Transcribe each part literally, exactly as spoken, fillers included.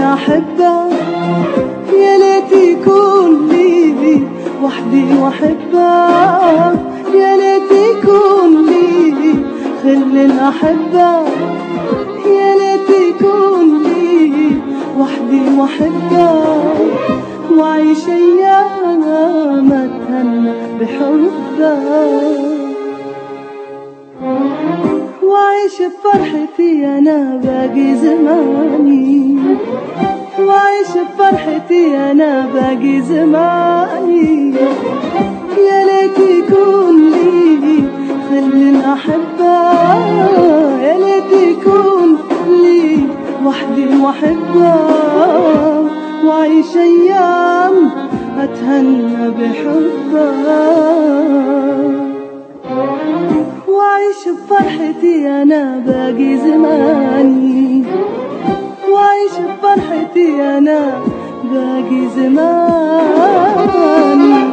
أحبه، يا ليت يكون لي وحدي وأحبه، يا ليت يكون لي خل أحبه، يا ليت يكون لي وحدي وأحبه، وعيش أيام أتهنى بحبه، وعيش بفرحتي أنا باقي زماني، وعيش بفرحتي أنا باقي زماني، يا ليت يكون لي خل أحبه، يا ليت يكون لي وحدي وأحبه، وعيش أيام أتهنى بحبه، وعيش بفرحتي أنا باقي زماني، وعيش بفرحتي أنا باقي زماني.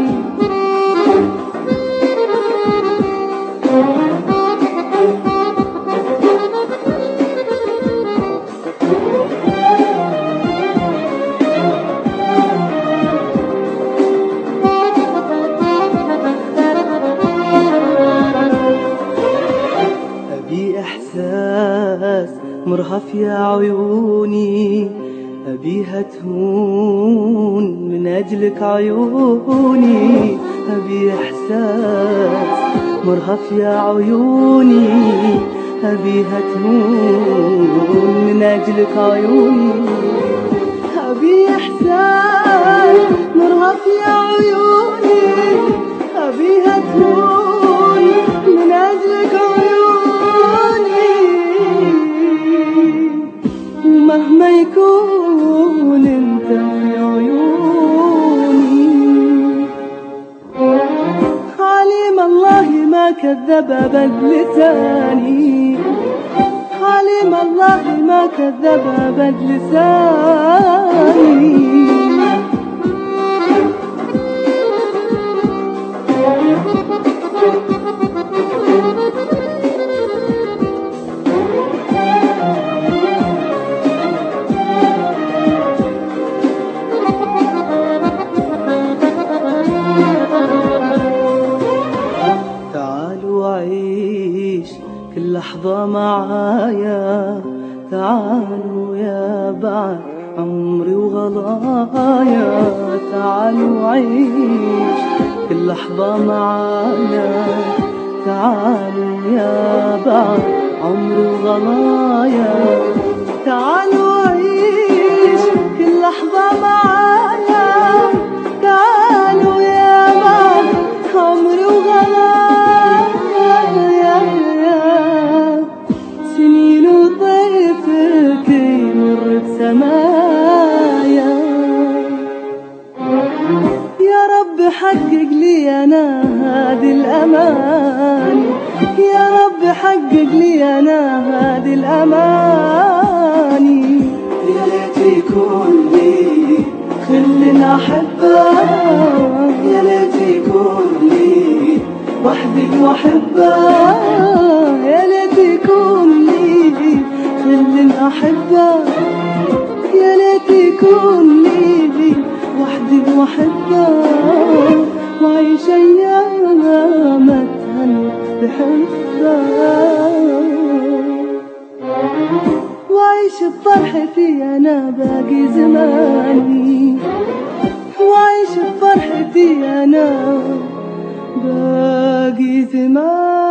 إحساس مرهف يا عيوني، أبيها تهون من أجلك عيوني، أبي إحساس مرهف يا عيوني، أبيها تهون من أجلك عيوني، أبي إحساس مرهف يا عيوني، أبيها تهون من أجلك عيوني، ومهما يكون انت في عيوني، عليم الله ما كذب أبد لساني، عليم الله ما كذب أبد لساني. كل لحظة معايا، تعالوا يا بعد عمري وغلايا، تعالوا عيش كل لحظة معايا، تعالوا يا بعد عمري وغلايا، تعالوا عيش كل لحظة معايا، تعالوا يا بعد عمري وغلايا، سنين وطيفك يمر بسمايا، يا رب حقق لي أنا هذه الأمان، يا رب حقق لي أنا هذه الأماني، يا ليت يكون لي خل أحبه، يا ليت يكون لي وحدي وأحبه، يا ليت يكون لي خل أحبه، يا ليت يكون لي وحدي وأحبه، وعيش أيام أتهنى بحبه، وعيش بفرحتي أنا باقي زماني، وعيش بفرحتي أنا باقي زماني.